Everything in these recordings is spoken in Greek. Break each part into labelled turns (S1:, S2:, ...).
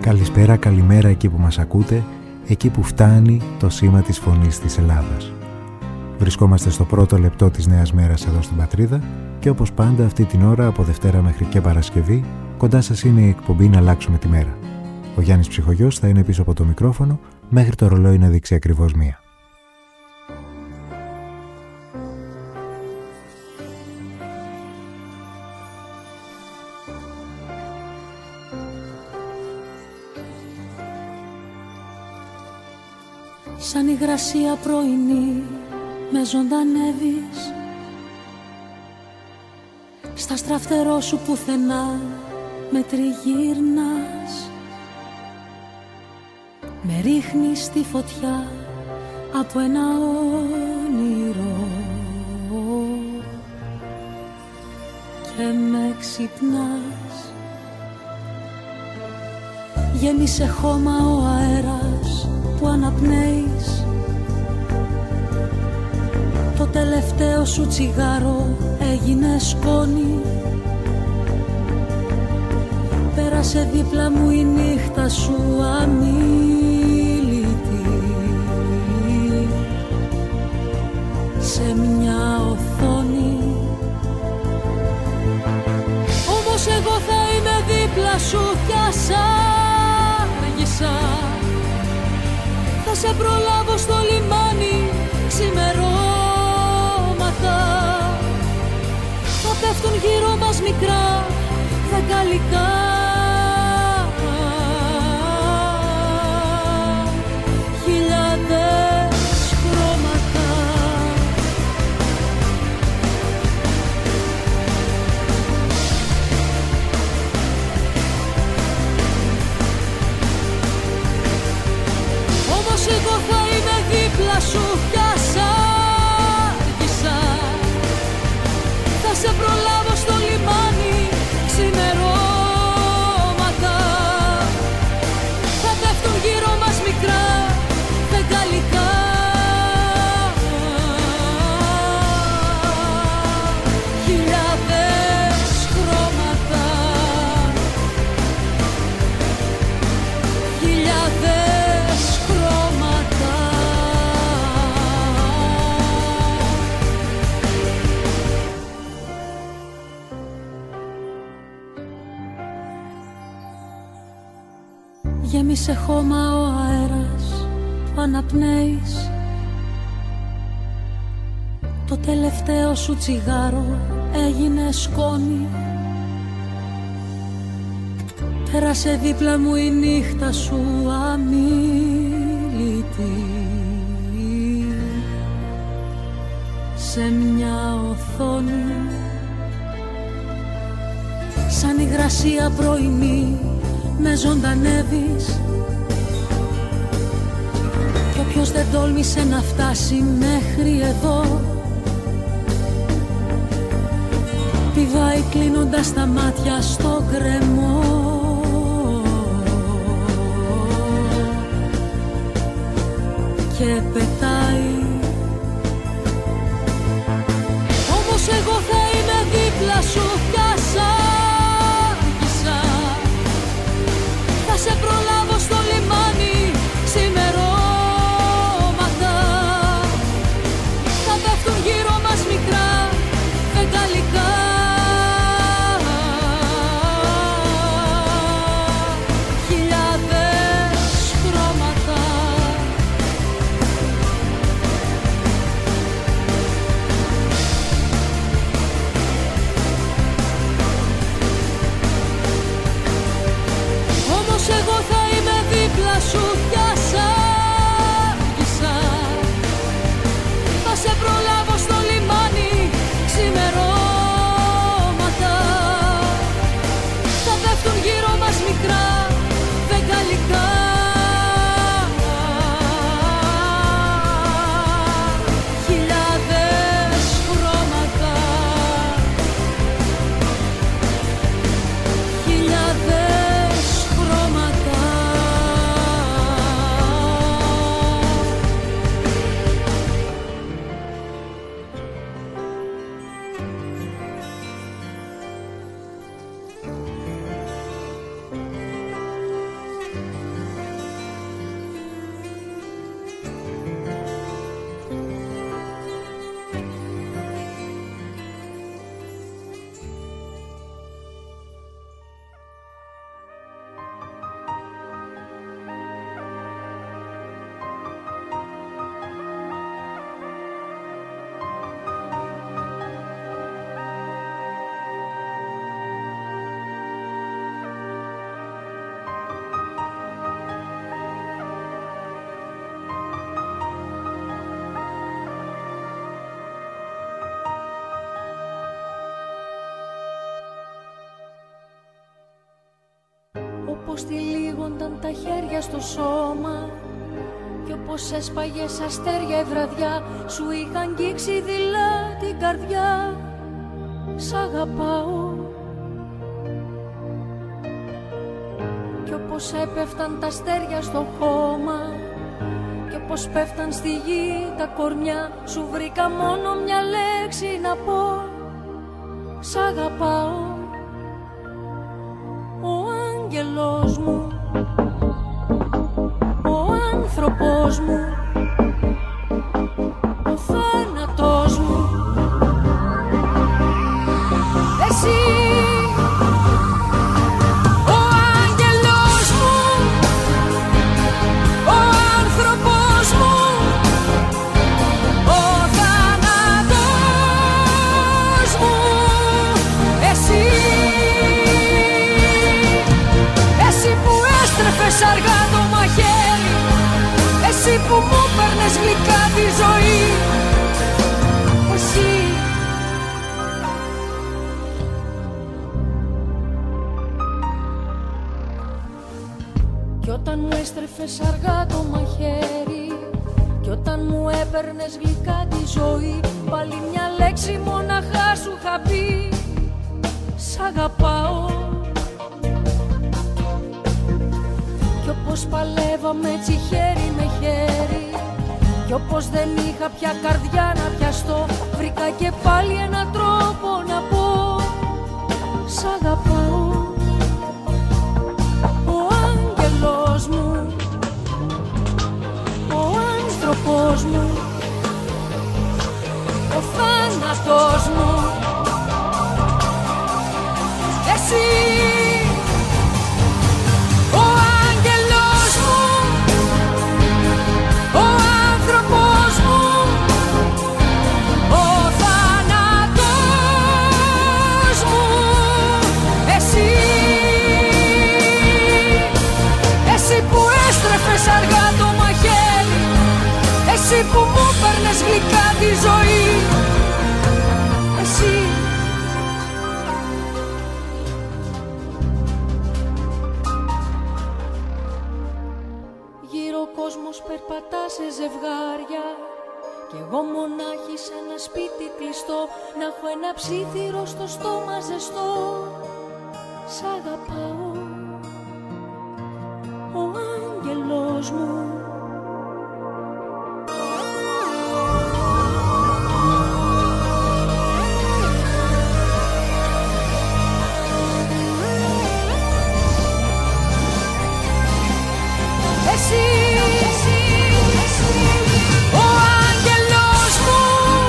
S1: Καλησπέρα, καλημέρα εκεί που μας ακούτε, εκεί που φτάνει το σήμα της φωνής της Ελλάδας. Βρισκόμαστε στο πρώτο λεπτό της νέας μέρας εδώ στην πατρίδα και όπως πάντα αυτή την ώρα από Δευτέρα μέχρι και Παρασκευή κοντά σας είναι η εκπομπή «Να αλλάξουμε τη μέρα». Ο Γιάννης Ψυχογιός θα είναι πίσω από το μικρόφωνο μέχρι το ρολόι να δείξει ακριβώς 1.
S2: Σαν υγρασία πρωινή με ζωντανεύεις, στα στραφτερό σου πουθενά με τριγύρνας, με ρίχνεις στη φωτιά από ένα όνειρο και με ξυπνάς. Γέμισε χώμα ο αέρας που αναπνέεις, το τελευταίο σου τσιγάρο έγινε σκόνη. Πέρασε δίπλα μου η νύχτα σου αμίλητη, σε μια οθόνη. Όμως εγώ θα είμαι δίπλα σου κι ας άργησα, θα σε προλάβω στο λιμάνι ξημερώματα. Θα πέφτουν γύρω μας μικρά δεκαλικά, χιλιάδες χρώματα. Όμως εγώ θα είμαι δίπλα σου κι ας άργησα, θα σε προλάβω στο λιμάνι ξημερώματα. Θα πέφτουν γύρω μας μικρά φεγγαλικά, χιλιάδες χρώματα, χιλιάδες χρώματα. Γέμισε χώμα ο αέρας που αναπνέεις, το τελευταίο σου τσιγάρο έγινε σκόνη. Πέρασε δίπλα μου η νύχτα σου αμίλητη, σε μια οθόνη. Σαν υγρασία πρωινή με ζωντανεύεις, κι όποιος δεν τόλμησε να φτάσει μέχρι εδώ πηδάει κλείνοντας τα μάτια στο γκρεμό και πετάει. Όμως εγώ θα είμαι δίπλα σου κι ας άργησα, θα σε προλάβω στο λιμάνι ξημερώματα. Θα πέφτουν γύρω μας μικρά φεγγαλικά, χιλιάδες χρώματα, πως τυλίγονταν τα χέρια στο σώμα κι όπως έσπαγες αστέρια η βραδιά σου είχαν αγγίξει δειλά την καρδιά. Σ' αγαπάω. Κι όπως έπεφταν τα αστέρια στο χώμα κι όπως πέφταν στη γη τα κορμιά σου βρήκα μόνο μια λέξη να πω. Σ' αγαπάω. Ο άγγελος μου, ο άνθρωπος μου, ο θάνατος μου, εσύ. Ο άγγελος μου, ο άνθρωπος μου, ο θάνατος μου, εσύ. Εσύ που έστρεφες αργά το μαχαίρι, εσύ που μου παίρνες γλυκά τη ζωή, εσύ. Κι όταν μου έστρεφες αργά το μαχαίρι κι όταν μου έπαιρνες γλυκά τη ζωή, πάλι μια λέξη μοναχά σου είχα πει. Σ' αγαπάω. Κι όπως παλεύαμε έτσι χέρι με χέρι κι όπως δεν είχα πια καρδιά να πιαστώ, βρήκα και πάλι έναν τρόπο να πω. Σ' αγαπάω. Ο άγγελος μου, ο άνθρωπος μου, ο θάνατος μου, εσύ. Ο άγγελος μου, ο άνθρωπος μου, ο θάνατος μου, εσύ. Εσύ που έστρεφες αργά το μαχαίρι, εσύ που μου παίρνες γλυκά τη ζωή, εσύ. Γύρω ο κόσμος περπατά σε ζευγάρια κι εγώ μονάχη σε ένα σπίτι κλειστό, να έχω ένα ψήθυρο στο στόμα ζεστό. Σ' αγαπάω. Ο άγγελος μου, εσύ. Ο άγγελος μου,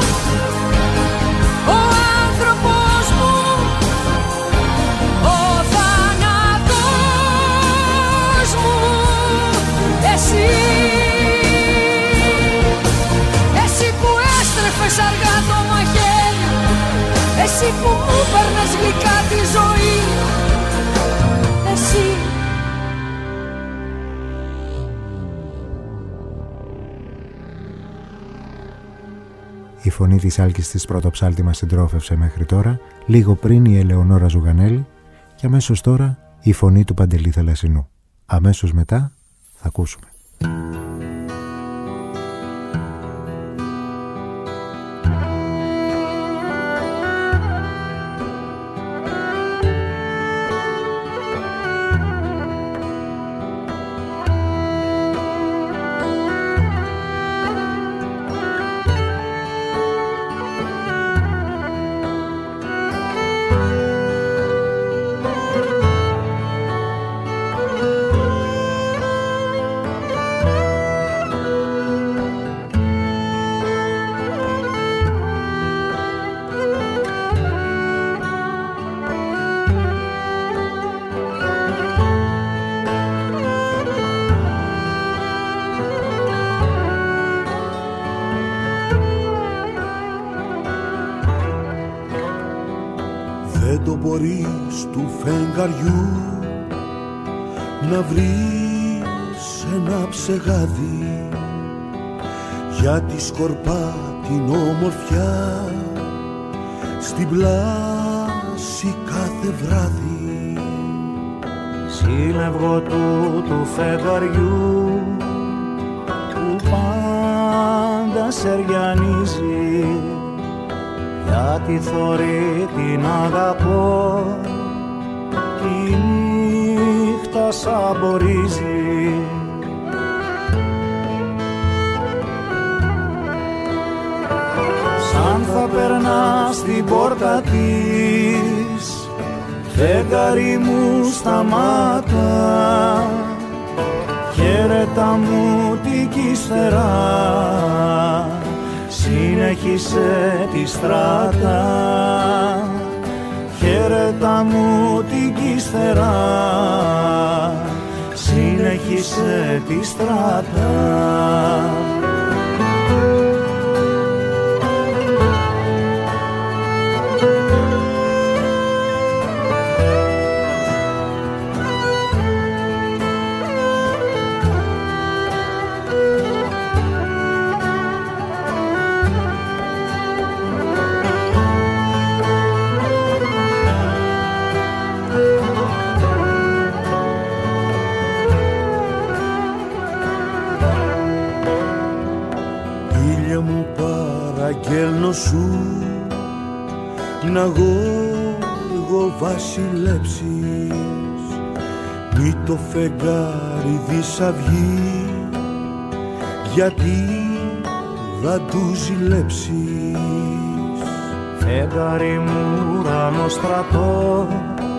S2: ο άνθρωπος μου, ο θάνατος μου, εσύ. Εσύ που έστρεφες αργά το μαχαίρι, εσύ που μου παίρνες γλυκά τη ζωή, εσύ.
S1: Η φωνή της Άλκης της Πρωτοψάλτη μας συντρόφευσε μέχρι τώρα, λίγο πριν η Ελεονόρα Ζουγανέλη και αμέσως τώρα η φωνή του Παντελή Θαλασσινού. Αμέσως μετά θα ακούσουμε.
S3: Δεν το μπορείς του φεγγαριού να βρεις ένα ψεγάδι, γιατί σκορπά την όμορφιά στην πλάση κάθε βράδυ.
S1: Σ'
S4: σύλλευγο του φεγγαριού που πάντα σεριανίζει, γιατί θωρεί την αγαπώ, τη νύχτα σαμπορίζει. Σαν θα περνά στην πόρτα της, φεγγάρι μου σταμάτα, χαίρετα μου την κύστερα, συνέχισε τη στράτα. Χαίρετα μου την κύστερα, συνέχισε τη στράτα.
S3: Αγγέλνω σου να γόργο βασιλέψεις, μη το φεγγάρι δισαυγεί, γιατί θα του ζηλέψεις.
S4: Φεγγάρι μου ουρανό στρατό,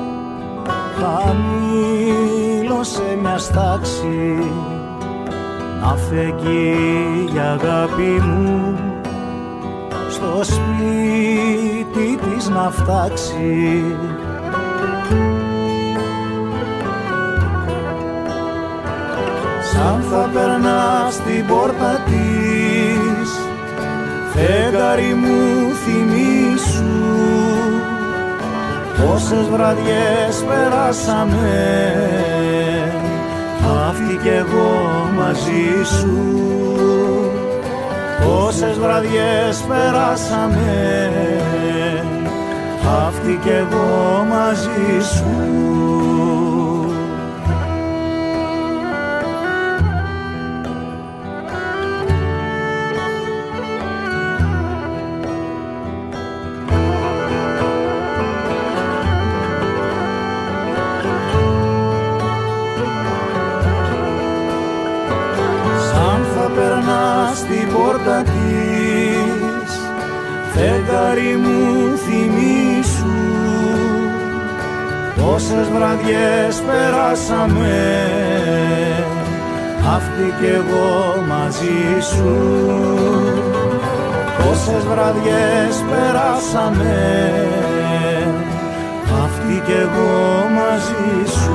S4: χαμήλωσε μια στάξη, να φεγγεί η αγάπη μου στο σπίτι της να φτάξει. Σαν θα περνά στην πόρτα της, φεγγάρι μου θυμήσου, πόσες βραδιές περάσαμε, αυτή κι εγώ μαζί σου. Πόσες βραδιές περάσαμε, αυτή κι εγώ μαζί σου. Στην πόρτα της, φεγγάρι μου θυμήσου, πόσες βραδιές περάσαμε, αυτή κι εγώ μαζί σου. Πόσες βραδιές περάσαμε, αυτή κι εγώ μαζί σου.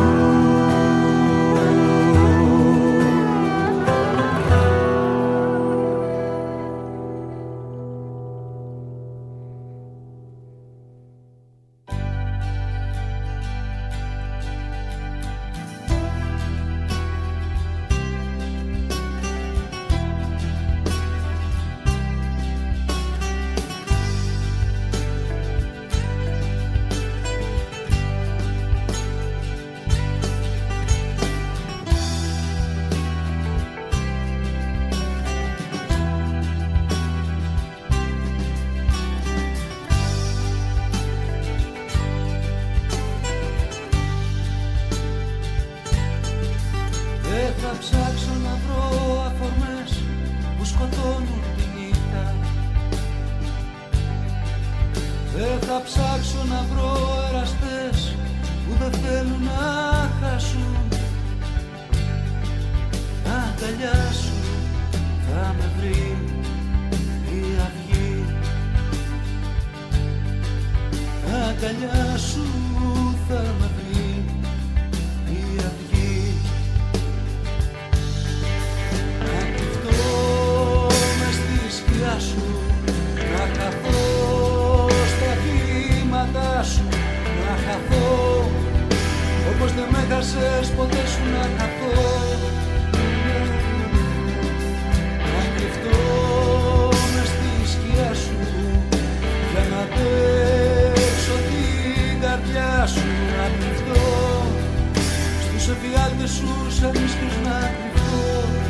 S5: καρδιά ποιος να κρυφτώ.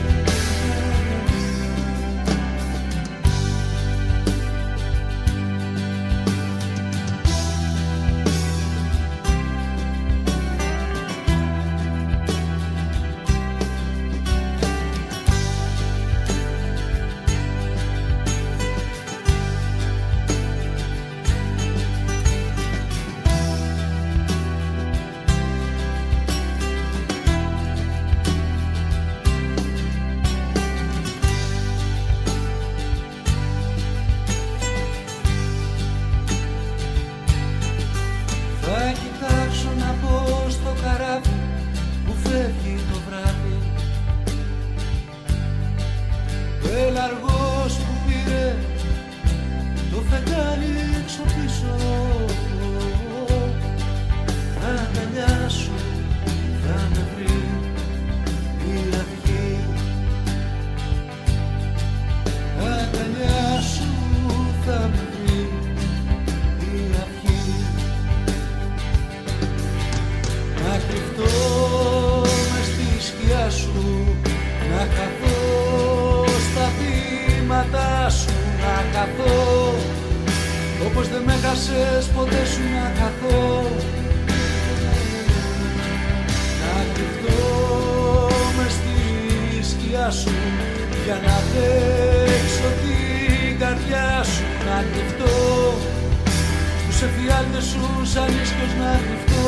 S5: Όπως δεν με χάσες ποτέ σου να καθώ, να κρυφτώ μες στη σκιά σου για να παίξω την καρδιά σου, να κρυφτώ στους εφιάλτες σου σαν ίσκιος να κρυφτώ.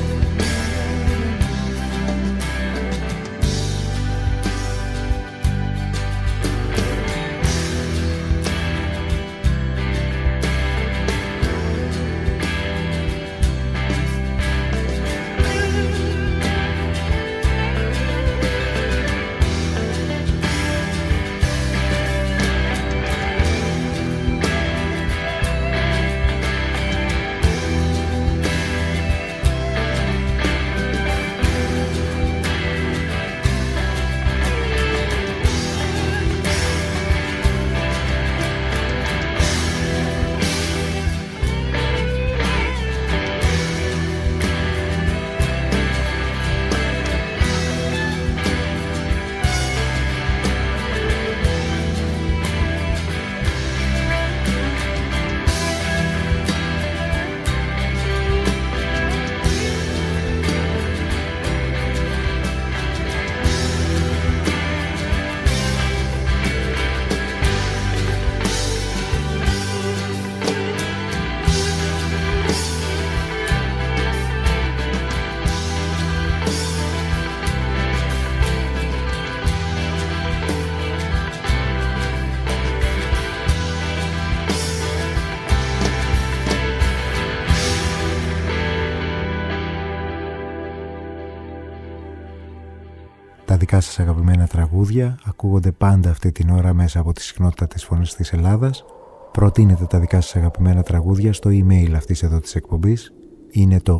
S1: Τα δικά σας αγαπημένα τραγούδια ακούγονται πάντα αυτή την ώρα μέσα από τη συχνότητα της Φωνής της Ελλάδας. Προτείνετε τα δικά σας αγαπημένα τραγούδια στο email αυτής εδώ της εκπομπής. Είναι το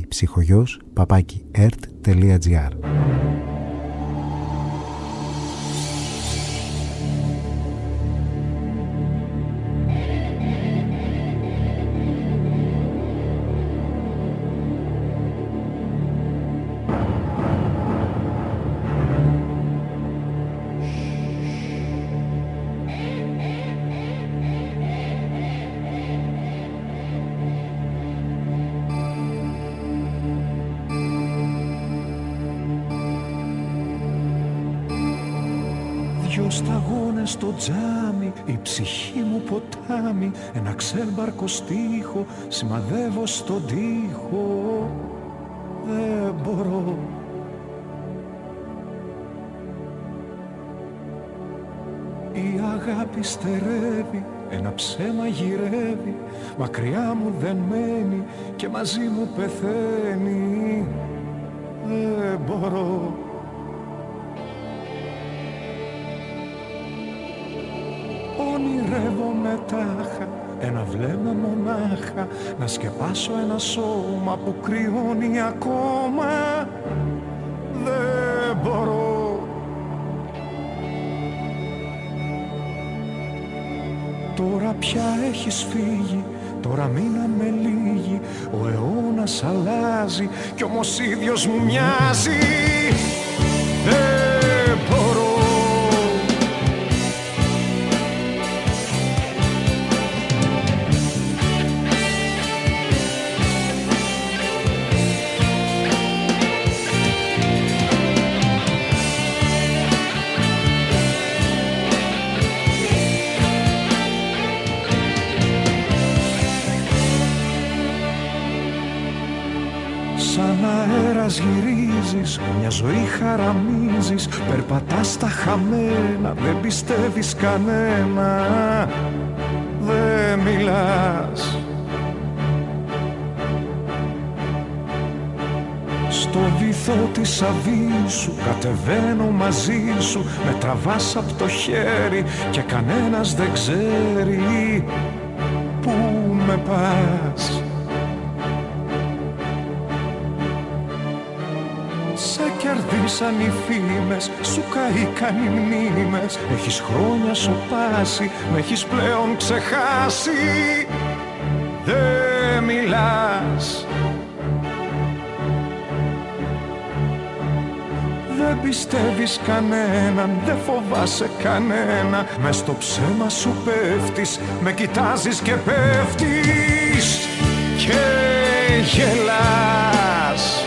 S1: iPsychogos@ert.gr.
S6: Δυο σταγόνες στο τζάμι, η ψυχή μου ποτάμι, ένα ξέμπαρκο στίχο σημαδεύω στον τοίχο. Δεν μπορώ. Η αγάπη στερεύει, ένα ψέμα γυρεύει, μακριά μου δεν μένει και μαζί μου πεθαίνει. Δεν μπορώ. Ονειρεύομαι τάχα, ένα βλέμμα μονάχα, να σκεπάσω ένα σώμα που κρυώνει ακόμα. Δεν μπορώ. Τώρα πια έχεις φύγει, τώρα μείναμε λίγοι, ο αιώνας αλλάζει κι όμως ίδιος μου μοιάζει. φορές γυρίζεις, μια ζωή χαραμίζεις, περπατάς στα χαμένα, δεν πιστεύεις κανένα, δεν μιλάς. Στο βυθό της αβύσσου κατεβαίνω μαζί σου, με τραβάς απ' το χέρι και κανένας δεν ξέρει πού με πας. Σε κερδίσαν οι φήμες, σου καήκαν οι μνήμες, έχεις χρόνια σοπάσει, με έχεις πλέον ξεχάσει, δεν μιλάς. Δεν πιστεύεις κανέναν, δεν φοβάσαι κανένα, μες στο ψέμα σου πέφτεις, με κοιτάζεις και πέφτεις και γελάς.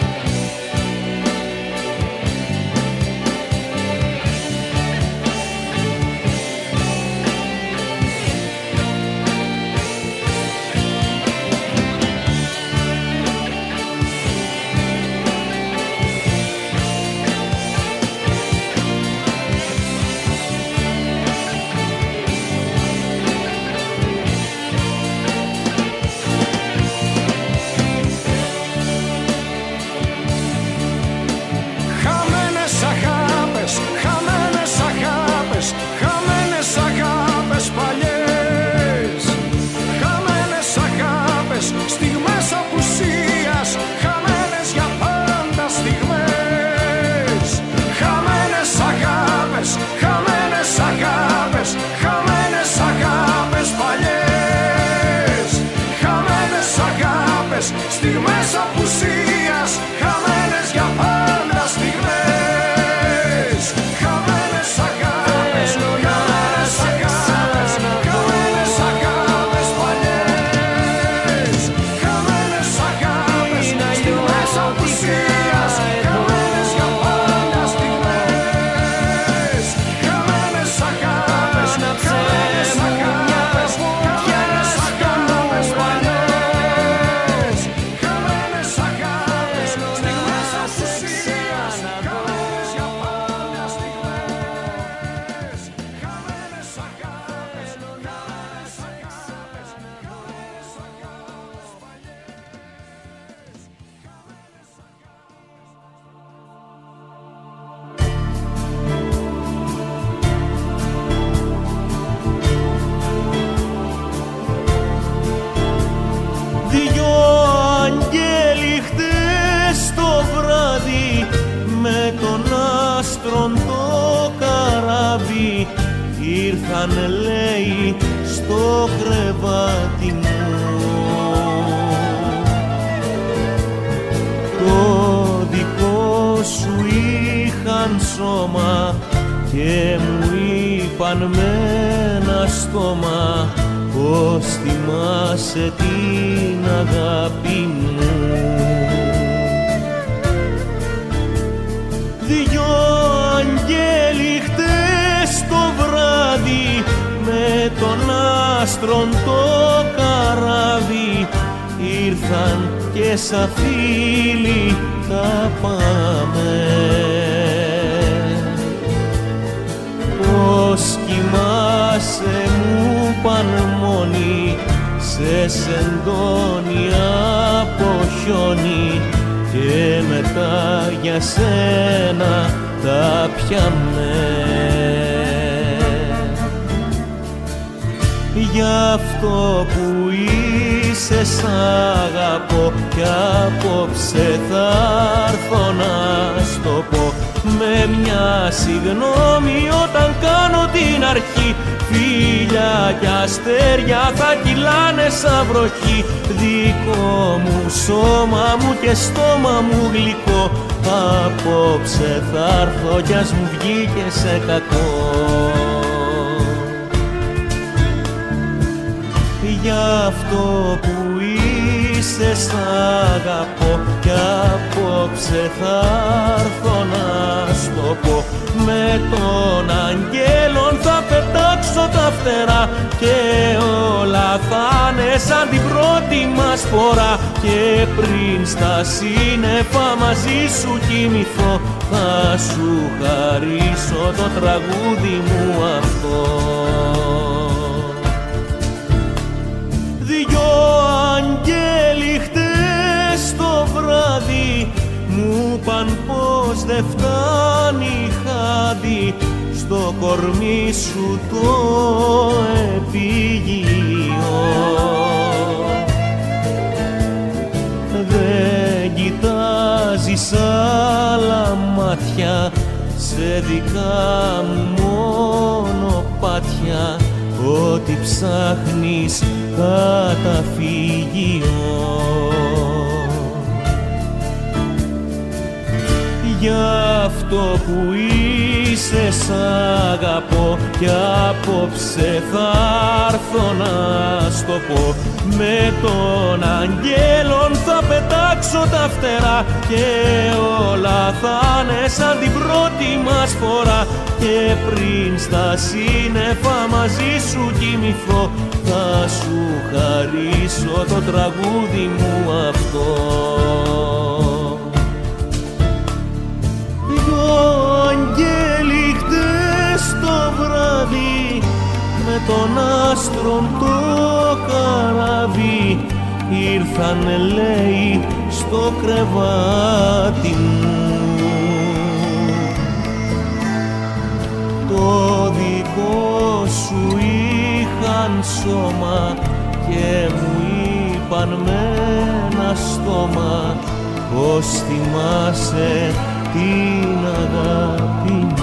S6: Στιγμές απουσίας, χαμένες για πάντα στιγμές. Χαμένες αγάπες, χαμένες αγάπες, χαμένες αγάπες παλιές. Χαμένες αγάπες, στιγμές απουσίας, χαμένες για πάντα στιγμές. Χαμένες αγάπες, χαμένες αγάπες, χαμένες αγάπες παλιές. Ήρθαν, λέει, στο κρεβάτι μου. Το δικό σου είχαν σώμα και μου είπαν με ένα στόμα πως θυμάσαι την αγάπη μου. Δυο αγγέλοι χτες το βράδυ με τον άστρον το καράβι ήρθαν και σαν φίλοι τα πάμε. Πως κοιμάσαι μου παν μόνοι, σε σεντόνι από χιόνι και μετά για σένα τα πιάμε. Γι' αυτό που είσαι σ' αγαπώ κι απόψε θα έρθω να στο πω με μια συγγνώμη όταν κάνω την αρχή. Φίλια κι αστέρια θα κυλάνε σαν βροχή, δικό μου σώμα μου και στόμα μου γλυκό. Απόψε θα έρθω κι ας μου βγει και σε κακό. Γι' αυτό που είσαι σ' αγαπώ κι απόψε θα έρθω να στο πω. Με τον αγγέλων θα πετάξω τα φτερά και όλα θα είναι σαν την πρώτη μας φορά. και πριν στα σύννεφα μαζί σου κοιμηθώ, θα σου χαρίσω το τραγούδι μου αυτό. Δυο αγγέλοι χτες το βράδυ μου παν πως δεν φτάνει χάδι στο κορμί σου το επίγειο. Δεν κοιτάζεις άλλα μάτια, σε δικά μου μονοπάτια, ό,τι ψάχνεις καταφύγιο. Γι' αυτό που είσαι σ' αγαπώ κι απόψε θα έρθω να στο πω. Με των αγγέλων θα πετάξω τα φτερά και όλα θα είναι σαν την πρώτη μας φορά. Και πριν στα σύννεφα μαζί σου κοιμηθώ, θα σου χαρίσω το τραγούδι μου αυτό. Δυο αγγέλοι χτες το βράδυ με τον άστρον το καράβι ήρθανε λέει στο κρεβάτι μου. Το δικό σου είχαν σώμα και μου είπαν με ένα στόμα πως θυμάσαι την αγάπη μου.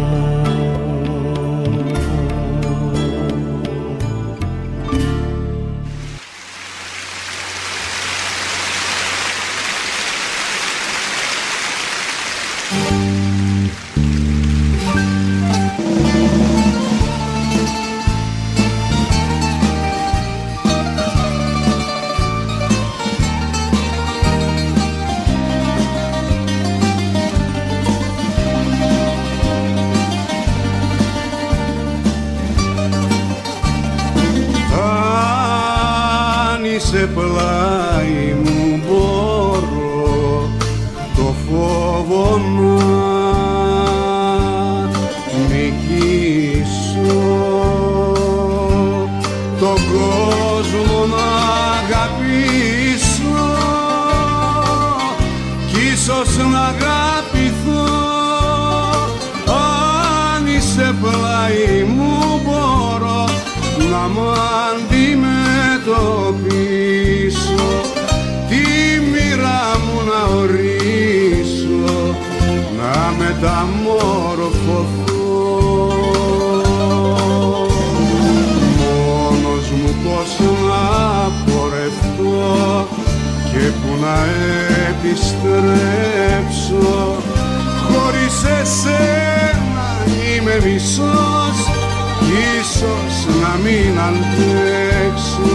S3: Σε πλάι μου μπορώ το φόβο να νικήσω, τον κόσμο να αγαπήσω κι ίσως να αγαπηθώ. Αν είσαι πλάι μου μπορώ να μ' αντιμετωπίσω, τη μοίρα μου να ορίσω, να μεταμορφωθώ. Μόνος μου πως να πορευτώ και που να επιστρέψω, χωρίς εσένα είμαι μισός, ίσως να μην αντέξω.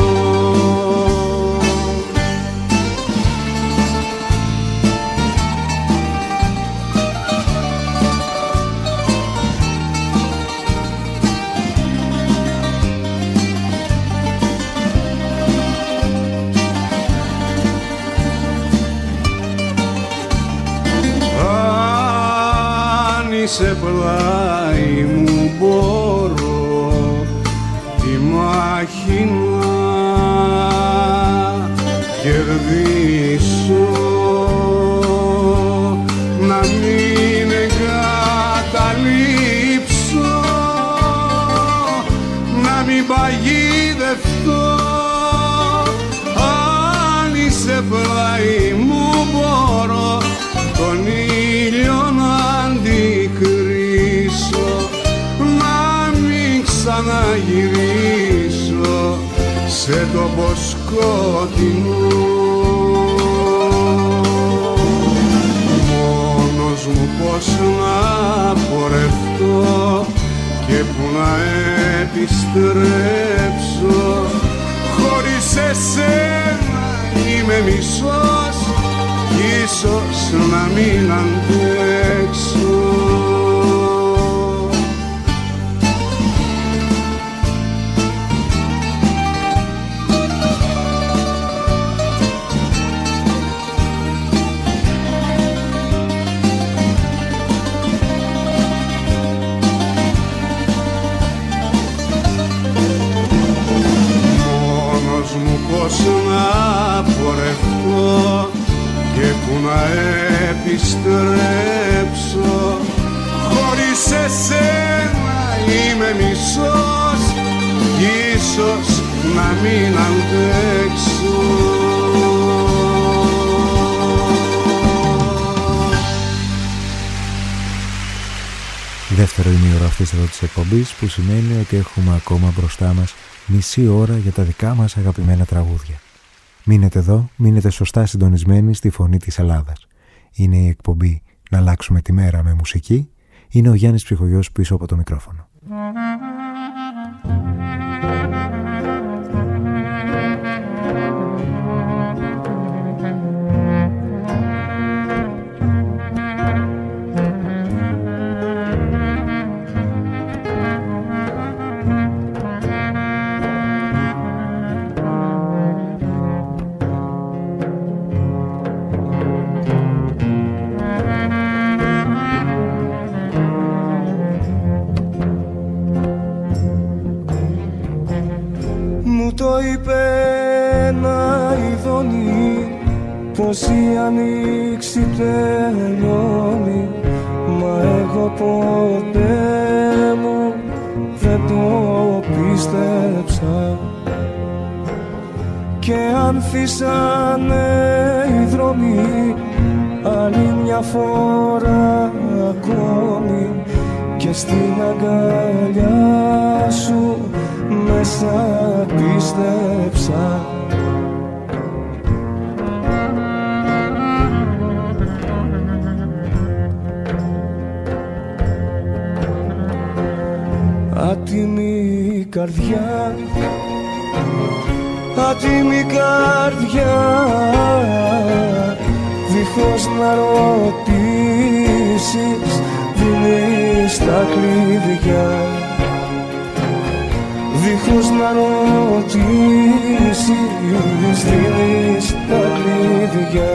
S3: Αν είσαι πλάι μου μπορώ τη μάχη να κερδίσω, να μην εγκαταλείψω, να μην παγιδευτώ. Αν είσαι πλάι μου μπορώ τον ήλιο να αντικρίσω, να μην ξαναγυρίσω σε τόπο σκοτεινό. Μόνος μου πως να πορευτώ και που να επιστρέψω, χωρίς εσένα είμαι μισός, ίσως να μην αντέξω. επιστρέψω. Χωρίς εσένα είμαι μισός, ίσως να μην αντέξω.
S1: Δεύτερο ημίωρο αυτής εδώ της εκπομπής, που σημαίνει ότι έχουμε ακόμα μπροστά μας μισή ώρα για τα δικά μας αγαπημένα τραγούδια. Μείνετε εδώ, μείνετε σωστά συντονισμένοι στη Φωνή της Ελλάδας. Είναι η εκπομπή «Να αλλάξουμε τη μέρα με μουσική». Είναι ο Γιάννης Ψυχογιός πίσω από το μικρόφωνο.
S7: Το είπε ένα ειδώνει πως η ανοίξη τελειώνει, μα εγώ ποτέ μου δεν το πίστεψα. Και ανθίσανε οι δρόμοι άλλη μια φορά ακόμη, και στην αγκαλιά σου μέσα πίστεψα. Άτιμη καρδιά, άτιμη καρδιά, δίχως να ρωτήσεις δίνεις τα κλειδιά. Δίχως να ρωτήσεις δίνεις τα κλειδιά.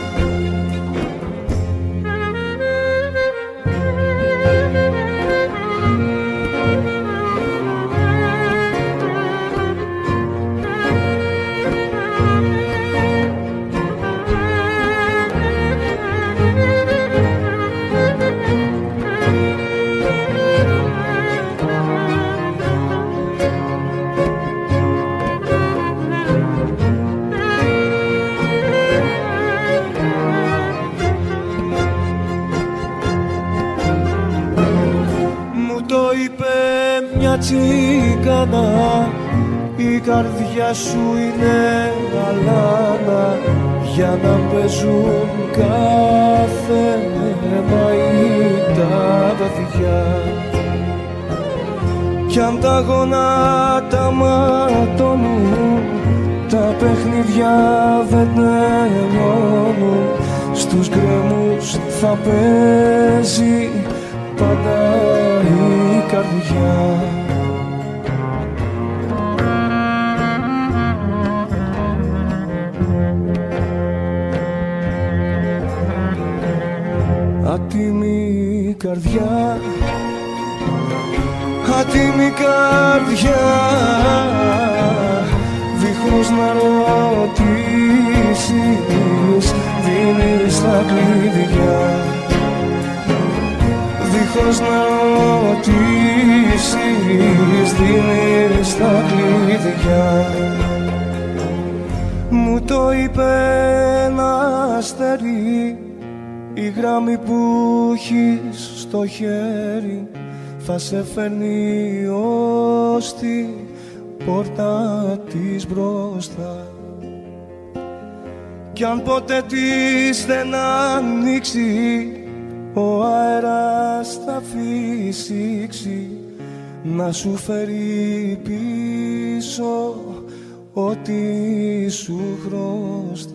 S7: Τσίκανα, η καρδιά σου είναι γαλάνα, για να παίζουν κάθε μαΐ τα βαθιά. Κι αν τα γονάτα ματώνουν, τα παιχνίδια δεν τελειώνουν, στους γκρέμους θα παίζει πάντα η καρδιά. Άτιμη καρδιά, άτιμη καρδιά, δίχως να ρωτήσεις δίνεις τα κλειδιά. Δίχως να ρωτήσεις δίνεις τα κλειδιά. Μου το είπε ένα αστέρι, η γράμμη που έχεις στο χέρι θα σε φέρνει ως την πόρτα της μπροστά. Κι αν ποτέ της δεν ανοίξει, ο αέρας θα φυσήξει, να σου φέρει πίσω ό,τι σου χρωστά.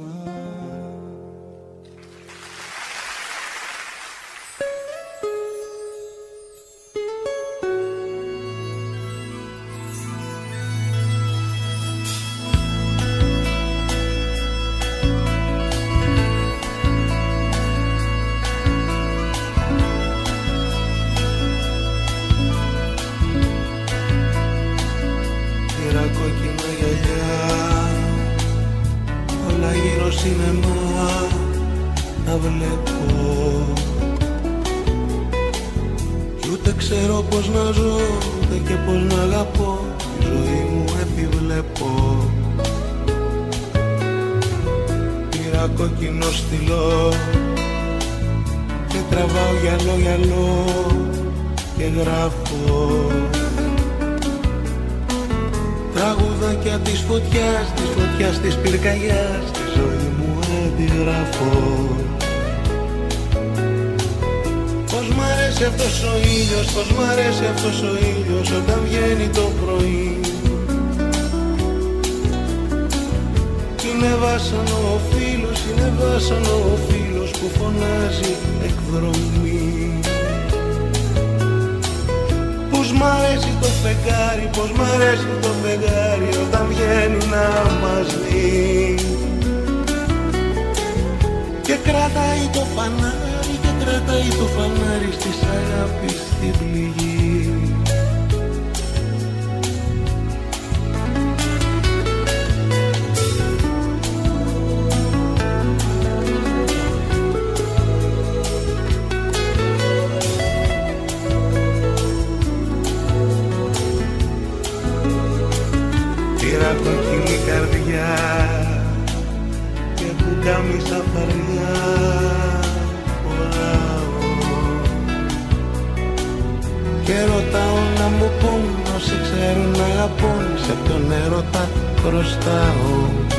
S5: να βλέπω. Κι ούτε ξέρω πως να ζω, ούτε και πως να αγαπώ. Τη ζωή μου επιβλέπω. Πήρα κόκκινο στυλό και τραβάω γυαλό γυαλό και γράφω τραγουδάκια της φωτιάς, της πυρκαγιάς, τη ζωή μου αντιγράφω. Πως μ' αρέσει αυτός ο ήλιος, πως μ' αρέσει αυτός ο ήλιος όταν βγαίνει το πρωί. Είναι βάσανο ο φίλος, είναι βάσανο ο φίλος που φωνάζει εκδρομή. Πως μ' αρέσει το φεγγάρι, πως μ' αρέσει το φεγγάρι όταν βγαίνει να μας δει. Και κρατάει το φανάρι, και κρατάει το φανάρι στις αγάπης στην πληγή. Κόκκινη καρδιά και πουκάμισα φαρδιά φοράω και ρωτάω να μου πούν όσοι ξέρουν να αγαπούν, σε ποιον έρωτα χρωστάω.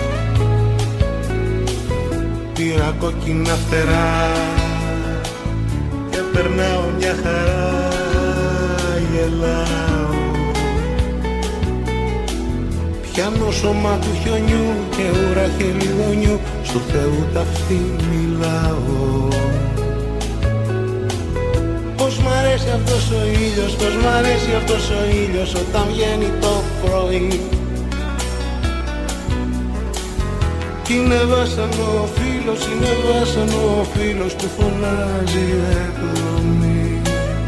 S5: Πήρα κόκκινα φτερά και περνάω μια χαρά, γελάω. Πιάνω σώμα του χιονιού και ουρά χελιδονιού, στου Θεού ταυτί μιλάω. Πως μ' αρέσει αυτός ο ήλιος, πως μ' αρέσει αυτός ο ήλιος όταν βγαίνει το πρωί. Κι είναι βάσανο ο φίλος, είναι βάσανο ο φίλος που φωνάζει εκδρομή.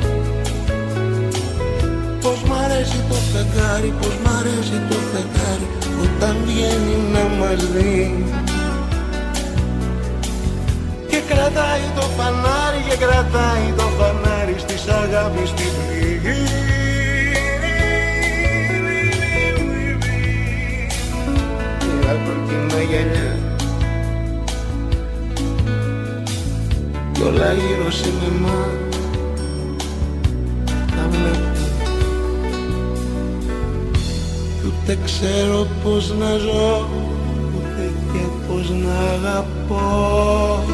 S5: Πως μ' αρέσει το φεγγάρι, πως μ' αρέσει το φεγγάρι όταν βγαίνει να μας δει. Και κρατάει το φανάρι, και κρατάει το φανάρι στις αγάπης στην πληγή. Πήρα κόκκινα γυαλιά κι όλα γύρω σινεμά τα βλέπω. Ούτε ξέρω πως να ζω, ούτε και πως να αγαπώ.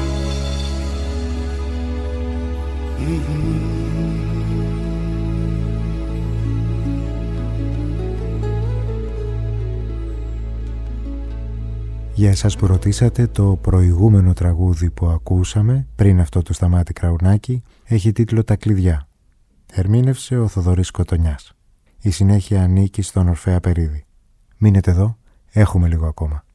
S1: Για εσάς που ρωτήσατε, το προηγούμενο τραγούδι που ακούσαμε πριν αυτό του Σταμάτη Κραουνάκη έχει τίτλο «Τα κλειδιά». Ερμήνευσε ο Θοδωρής Κοτονιάς. Η συνέχεια ανήκει στον Ορφέα Περίδη. Μείνετε εδώ, έχουμε λίγο ακόμα.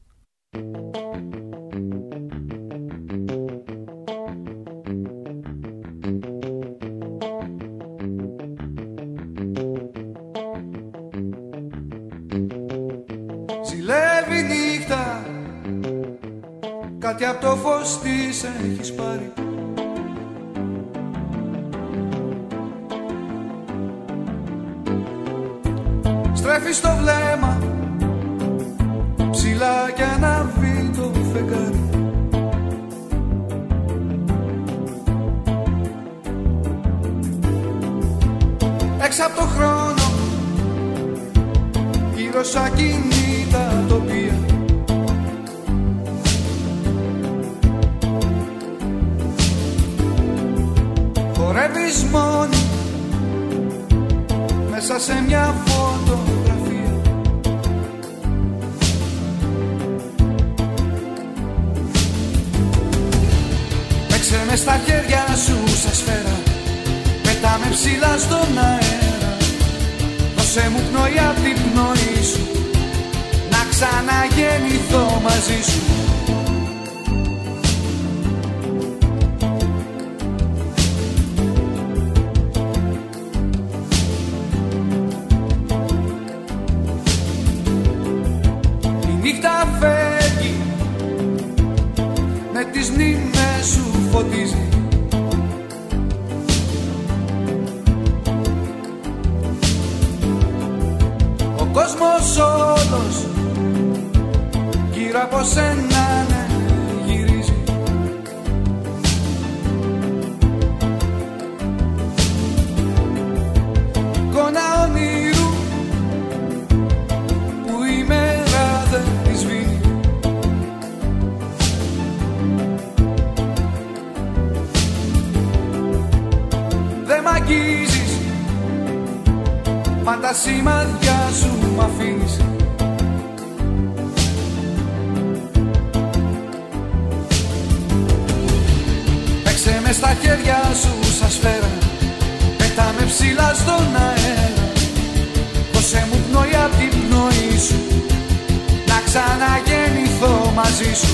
S8: Ζηλεύει νύχτα, κάτι από το φως της έχεις πάρει. Στρέφεις το βλέμμα ψηλά κι ανάβει το φεγγάρι. Έξω από το χρόνο, γύρω σ' ακίνητα τοπία. Χορεύεις μόνη μέσα σε μια φωτογραφία. Παίξε με στα χέρια σου σε σφαίρα, πετάμε ψηλά στον αέρα. Δώσε μου πνοή απ' την πνοή σου, να ξαναγεννηθώ μαζί σου. Η νύχτα φεύγει με τις μνήμες σου κόσμος όλος γύρω από σένα ναι, γυρίζει. Εικόνα όνειρου που η μέρα δεν τη σβήνει. Δεν μ' αγγίζεις, μα τα σημάδια σου μ' αφήνεις. Παίξε με στα χέρια σου σαν σφαίρα, πέτα με ψηλά στον αέρα. Δώσε μου πνοή απ' την πνοή σου, να ξαναγεννηθώ μαζί σου.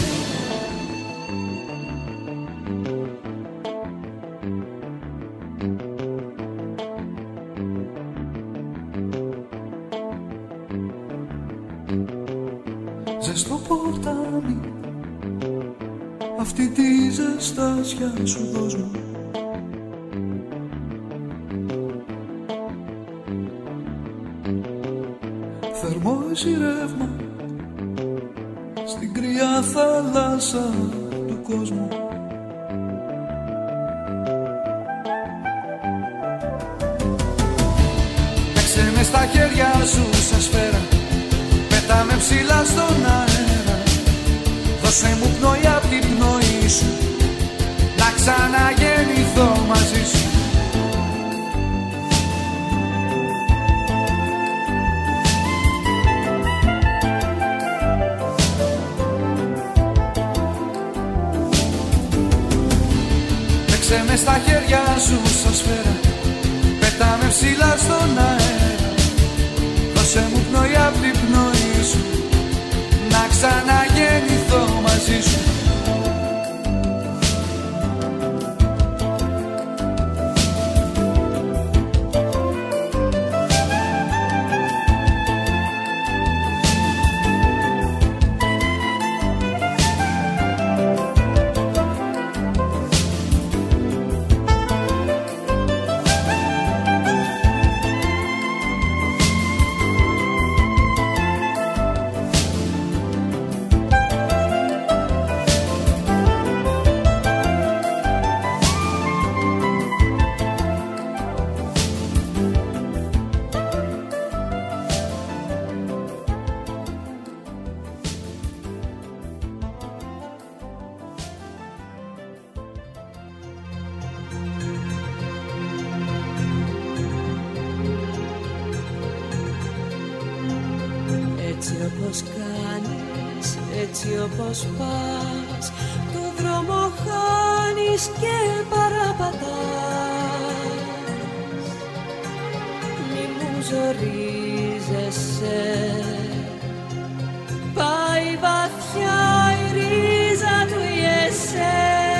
S8: Ζεστό ποτάμι, αυτή τη ζεστάσια σου δώσ' μου. Θερμό εσύ ρεύμα στην κρύα θάλασσα του κόσμου. Παίξε με στα χέρια σου σαν σφαίρα, πέτα με ψηλά στον αέρα. Δώσε μου πνοή απ' την πνοή σου, να ξαναγεννηθώ μαζί σου. Παίξε με στα χέρια σου σαν σφαίρα, πέτα με ψηλά στον αέρα. Δώσε μου πνοή απ' την πνοή σου, να ξαναγεννηθώ μαζί σου.
S2: Έτσι όπως κάνεις, έτσι όπως πας, το δρόμο χάνεις και παραπατάς. Μη μου ζορίζεσαι, πάει βαθιά η ρίζα του η εσέ.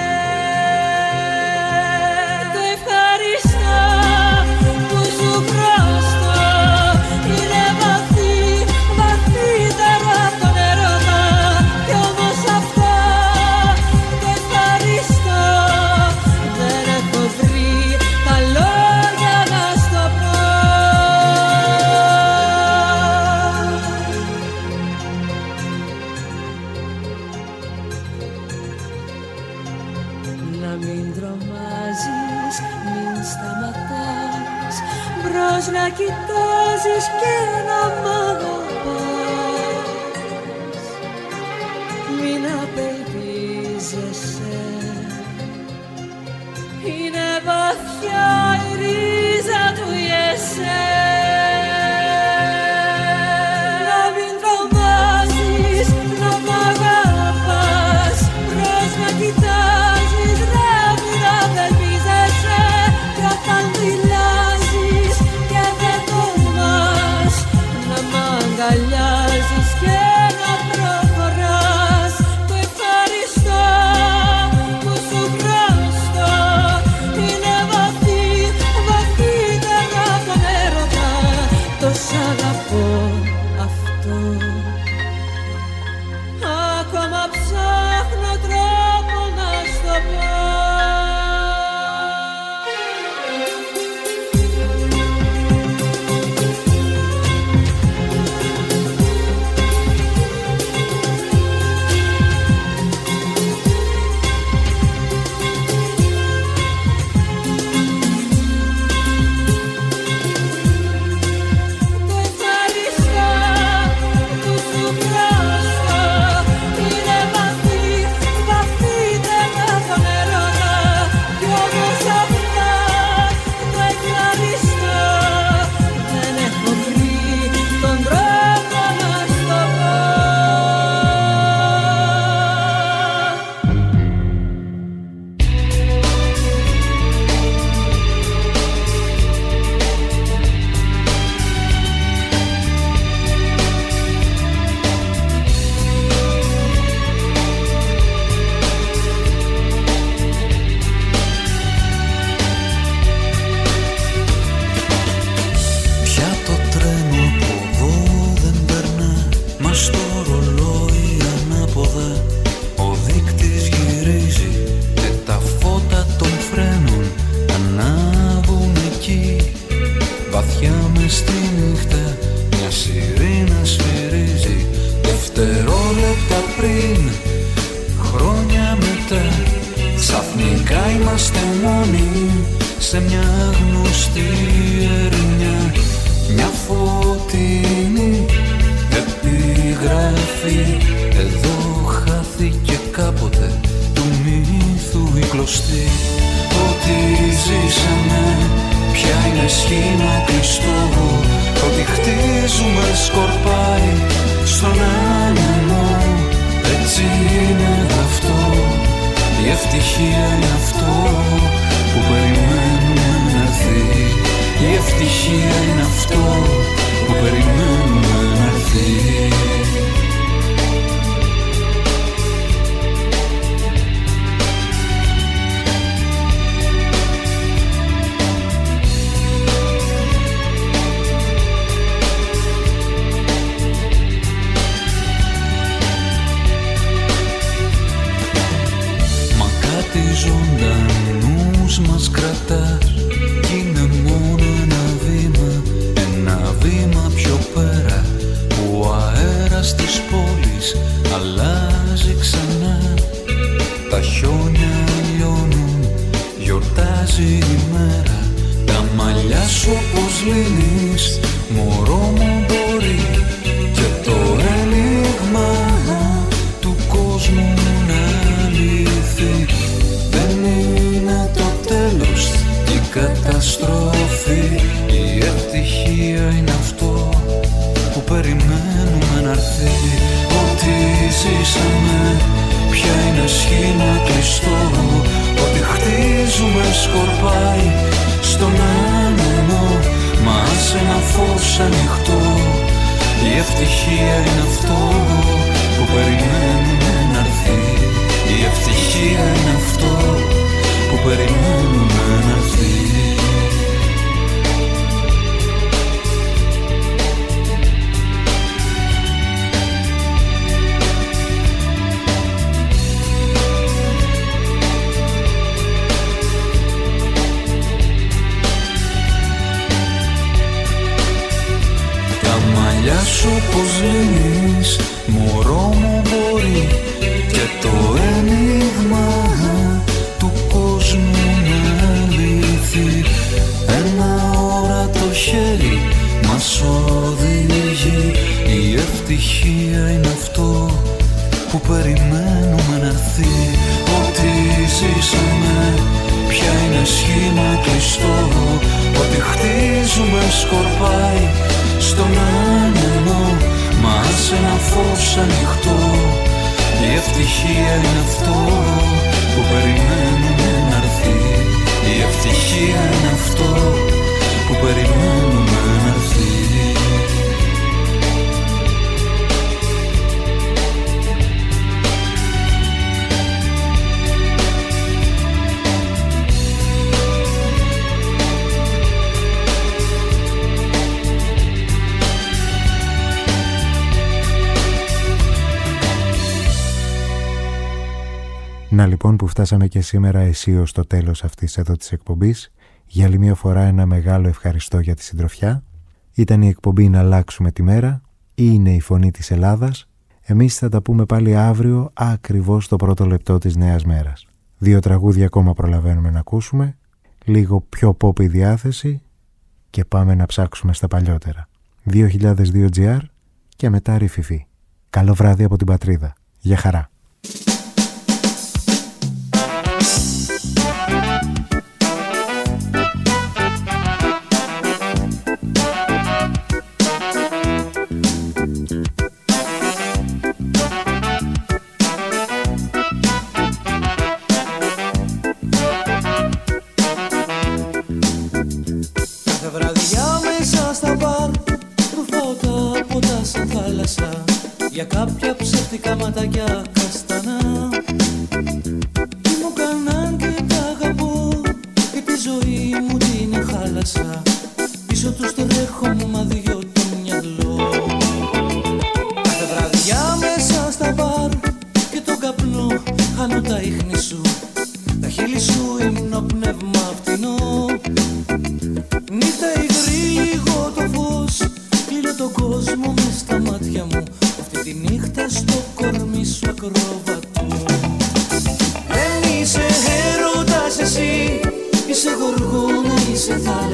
S2: Το ευχαριστώ που σου χρωστώ, είναι βαθύ, βαθύτερο από τον έρωτα. Κι όμως αυτό το ευχαριστώ δεν έχω βρει τα λόγια να στο πω. Να μην τρομάζεις, μην σταματάς, μπρος να κοιτάζεις και να μ' αγαπάς. Μην απελπίζεσαι, είναι βαθιά η ρίζα του η εσέ. Να μην τρομάζεις, να μ' αγαπάς, μπρος να κοιτάζεις, να μην απελπίζεσαι. Κι όταν δηλάζεις και δεν τολμάς, να μ' αγκαλιάζεις και να προχωράς. Το ευχαριστώ που σου χρωστώ, είναι βαθύ, βαθύτερο
S8: βαθιά μες στη νύχτα μια σιρήνα σφυρίζει. Δευτερόλεπτα πριν, χρόνια μετά, ξαφνικά είμαστε μόνοι σε μια γνωστή ερημιά. Μια φωτεινή επιγραφή, εδώ χάθηκε κάποτε του μύθου η κλωστή. Ότι ζήσαμε πια είναι σχήμα κλειστό, ότι χτίζουμε σκορπάει στον άνεμο. Έτσι είναι αυτό, η ευτυχία είναι αυτό που περιμένουμε να έρθει. Η ευτυχία είναι αυτό που περιμένουμε να έρθει. Ζωντανούς μας κρατάς κι είναι μόνο ένα βήμα πιο πέρα, που ο αέρας της πόλης αλλάζει ξανά. Τα χιόνια λιώνουν, γιορτάζει η μέρα. Τα μαλλιά σου όπως λύνεις, μωρό μου μπορεί, και το ένιγμα του κόσμου να λυθεί. Δεν είναι το τέλος, η καταστροφή. Η ευτυχία είναι αυτό που περιμένουμε να έρθει. Ότι ζήσαμε πια είναι σχήμα κλειστό, ότι χτίζουμε σκορπάει στον άνεμο. Μα σε ένα φως ανοιχτό, η ευτυχία είναι αυτό που περιμένουμε να έρθει. Η ευτυχία είναι αυτό που περιμένουμε να έρθει. Τα μαλλιά σου πως λύνεις, μωρό μου μπορεί, και το ένιγμα του κόσμου να λυθεί. Ένα όρατο χέρι μας οδηγεί. Η ευτυχία είναι αυτό που περιμένουμε να έρθει. Ότι ζήσαμε πια είναι σχήμα κλειστό, ότι χτίζουμε σκορπάει στον άνεμο. Μα σε ένα φως ανοιχτό, η ευτυχία είναι αυτό που περιμένουμε να έρθει. Η ευτυχία είναι αυτό που περιμένουμε να έρθει.
S1: Να λοιπόν που φτάσαμε και σήμερα αισίως στο τέλος αυτής εδώ της εκπομπής. Για άλλη μια φορά ένα μεγάλο ευχαριστώ για τη συντροφιά. Ήταν η εκπομπή «Να αλλάξουμε τη μέρα» ή είναι η φωνή της Ελλάδας. Εμείς θα τα πούμε πάλι αύριο ακριβώς στο πρώτο λεπτό της νέας μέρας. 2 τραγούδια ακόμα προλαβαίνουμε να ακούσουμε, λίγο πιο pop η διάθεση και πάμε να ψάξουμε στα παλιότερα. 2002 GR και μετά Ρηφιφή. Καλό βράδυ από την Πατρίδα. Γεια χαρά.
S5: Για κάποια ψεύτικα ματάκια καστανά τι μου κάναν και τα αγαπώ και τη ζωή μου την χάλασα. Πίσω τους τρέχω μου μα δυο το μυαλό. Κάθε βραδιά μέσα στα μπαρ και τον καπνό χάνω τα ίχνη σου. Τα χείλη σου ύμνο πνεύμα φτηνό. Νύχτα υγρή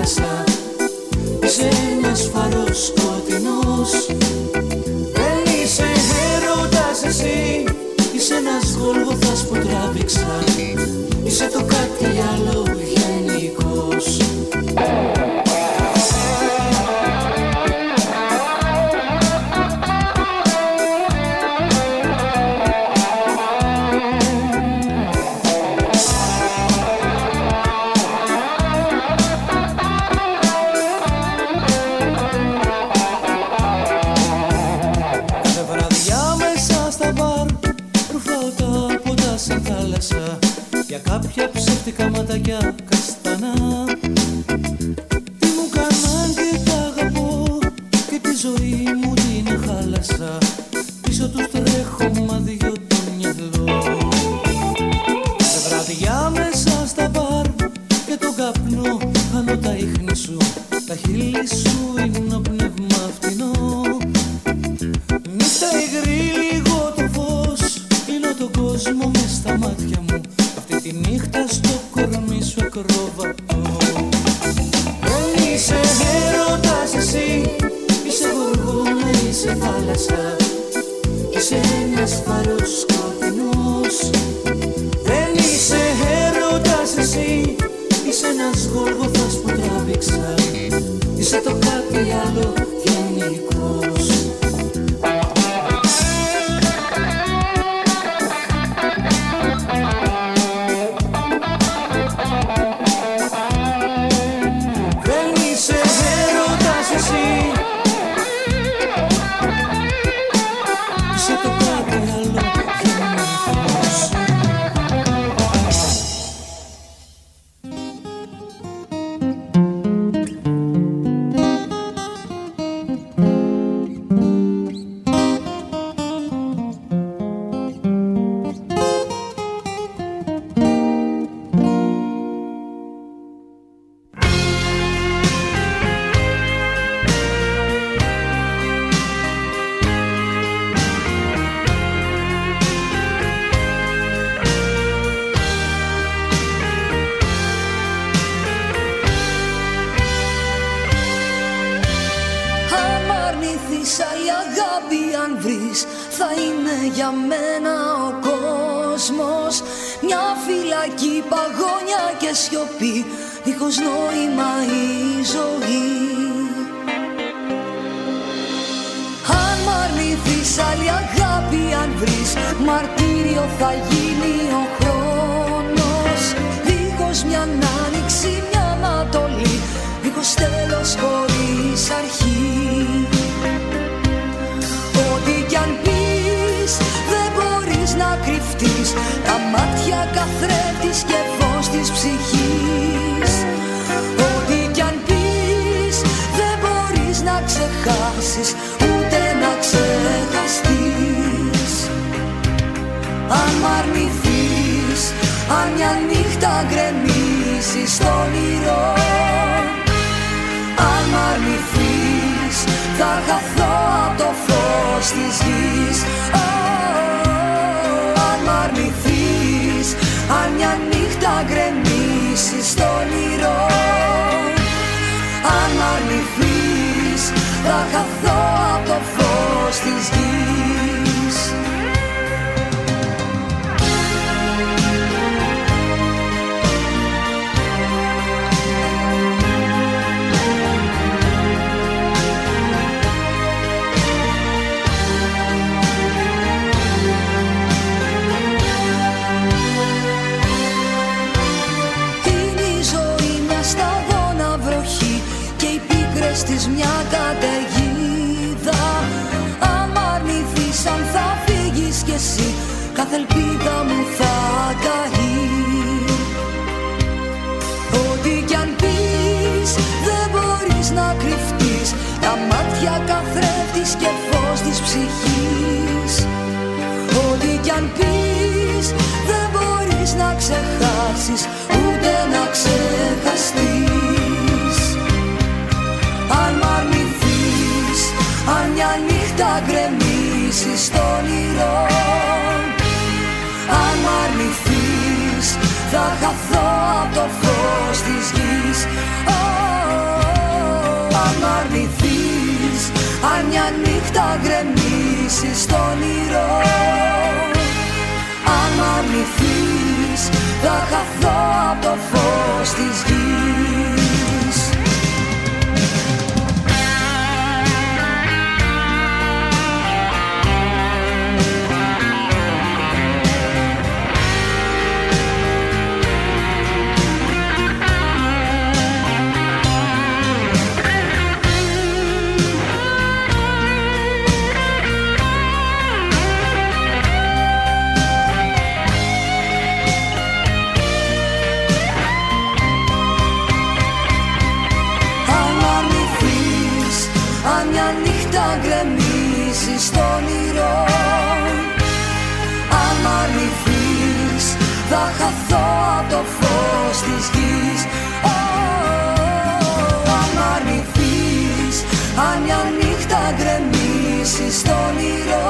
S8: θάλασσα. Είσαι ένας φαρός σκοτεινός. Δεν είσαι έρωτας εσύ. Είσαι ένας Γολγοθάς που τράβηξα. Είσαι το κάτι άλλο γενικός. Για κάποια ψεύτικα ματάκια καστανά. Τι μου κάναν και τα αγαπώ και τη ζωή μου την χάλασα. Πίσω τους τρέχω μα δυο το μυαλό. Σε βραδιά μέσα στα μπαρ και τον καπνό χάνω τα ίχνη σου. Τα χείλη σου είναι πνεύμα φτηνό. Νύχτα υγρή λίγο το φως. Κλείνω τον κόσμο μες στα μάτια μου. Τη νύχτα στο κορμί σου ακροβατώ. Δεν είσαι έρωτας εσύ. Είσαι γοργόνα, είσαι θάλασσα. Είσαι ένας φαρός σκοτεινός. Δεν είσαι έρωτας εσύ. Είσαι ένας Γολγοθάς που τράβηξα. Είσαι το κάτι άλλο γενικός. Δίχως νόημα η ζωή. Αν μ' αρνηθείς άλλη αγάπη αν βρεις, μαρτύριο θα γίνει ο χρόνος. Δίχως μια άνοιξη, μια ανατολή, δίχως τέλος χωρίς αρχή. Ό,τι κι αν πεις δεν μπορείς να κρυφτείς. Τα μάτια καθρέφτης και φως της ψυχής. Ό,τι κι αν πεις δεν μπορείς να ξεχάσεις, ούτε να ξεχαστείς. Αν μ' αρνηθείς, αν μια νύχτα γκρεμίσεις στο όνειρο. Αν μ' αρνηθείς θα χαθώ απ' το φως της γης. Αν μ' αρνηθείς, αν μια νύχτα γκρεμίσεις στο όνειρο. Αν μ' αρνηθείς θα χαθώ απ' το φως της γης. Της μια καταιγίδα. Αν μ' αρνηθείς, αν θα φύγεις κι εσύ, κάθε ελπίδα μου θα καεί. Ό,τι κι αν πεις δεν μπορείς να κρυφτείς. Τα μάτια καθρέφτης και φως της ψυχής. Ό,τι κι αν πεις δεν μπορείς να ξεχάσεις, ούτε να ξεχαστείς. Αν μ' αρνηθείς, αν μια νύχτα γκρεμίσεις στο όνειρο. Αν μ' αρνηθείς θα χαθώ απ' το φως της γης.
S9: Αν μ' αρνηθείς, αν μια νύχτα γκρεμίσεις στο όνειρο, αν μ' αρνηθείς, θα χαθώ από το φως της γης. Μια νύχτα γκρεμίσεις στο όνειρο, αν μ' αρνηθείς, θα χαθώ από το φως της γης. Αν μ' αρνηθείς, αν μια νύχτα γκρεμίσεις στο όνειρο,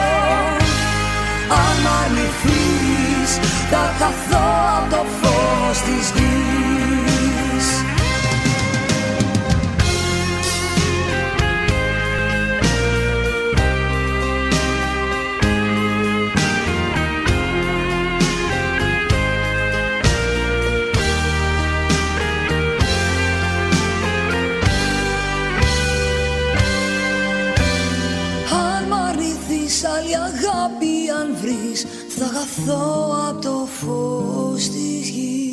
S9: αν μ' αρνηθείς, θα χαθώ από το φως της γης. Άλλη αγάπη αν βρεις, θα χαθώ από το φως της γης.